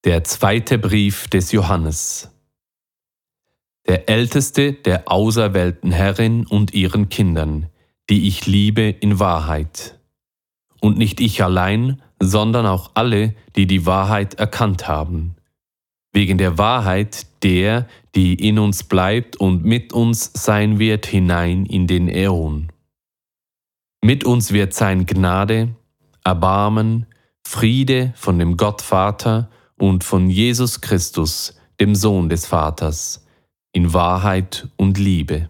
Der zweite Brief des Johannes. Der älteste der auserwählten Herrin und ihren Kindern, die ich liebe in Wahrheit. Und nicht ich allein, sondern auch alle, die die Wahrheit erkannt haben. Wegen der Wahrheit der, die in uns bleibt und mit uns sein wird hinein in den Äon. Mit uns wird sein Gnade, Erbarmen, Friede von dem Gott Vater und von Jesus Christus, dem Sohn des Vaters, in Wahrheit und Liebe.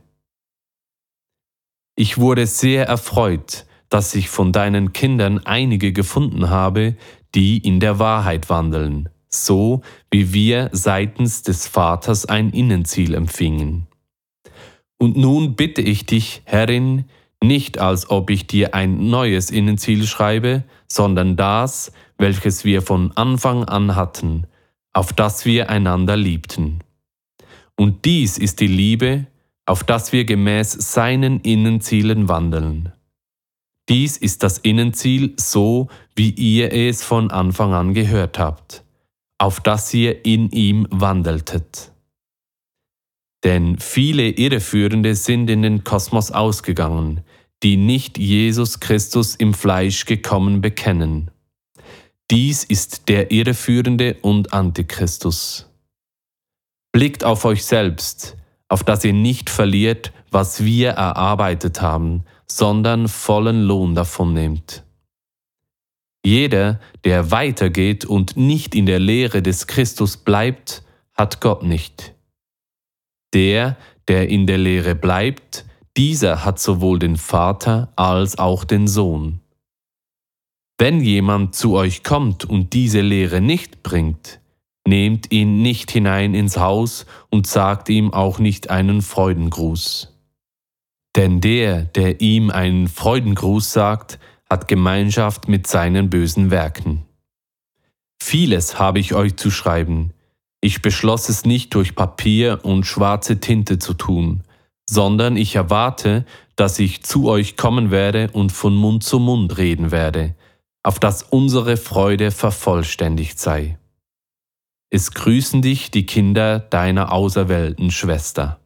Ich wurde sehr erfreut, dass ich von deinen Kindern einige gefunden habe, die in der Wahrheit wandeln, so wie wir seitens des Vaters ein Innenziel empfingen. Und nun bitte ich dich, Herrin, nicht als ob ich dir ein neues Innenziel schreibe, sondern das, welches wir von Anfang an hatten, auf das wir einander liebten. Und dies ist die Liebe, auf das wir gemäß seinen Innenzielen wandeln. Dies ist das Innenziel, so wie ihr es von Anfang an gehört habt, auf das ihr in ihm wandeltet. Denn viele Irreführende sind in den Kosmos ausgegangen, die nicht Jesus Christus im Fleisch gekommen bekennen. Dies ist der Irreführende und Antichristus. Blickt auf euch selbst, auf dass ihr nicht verliert, was wir erarbeitet haben, sondern vollen Lohn davon nehmt. Jeder, der weitergeht und nicht in der Lehre des Christus bleibt, hat Gott nicht. Der in der Lehre bleibt, dieser hat sowohl den Vater als auch den Sohn. Wenn jemand zu euch kommt und diese Lehre nicht bringt, nehmt ihn nicht hinein ins Haus und sagt ihm auch nicht einen Freudengruß. Denn der ihm einen Freudengruß sagt, hat Gemeinschaft mit seinen bösen Werken. Vieles habe ich euch zu schreiben. Ich beschloss es nicht durch Papier und schwarze Tinte zu tun, sondern ich erwarte, dass ich zu euch kommen werde und von Mund zu Mund reden werde, auf dass unsere Freude vervollständigt sei. Es grüßen dich die Kinder deiner auserwählten Schwester.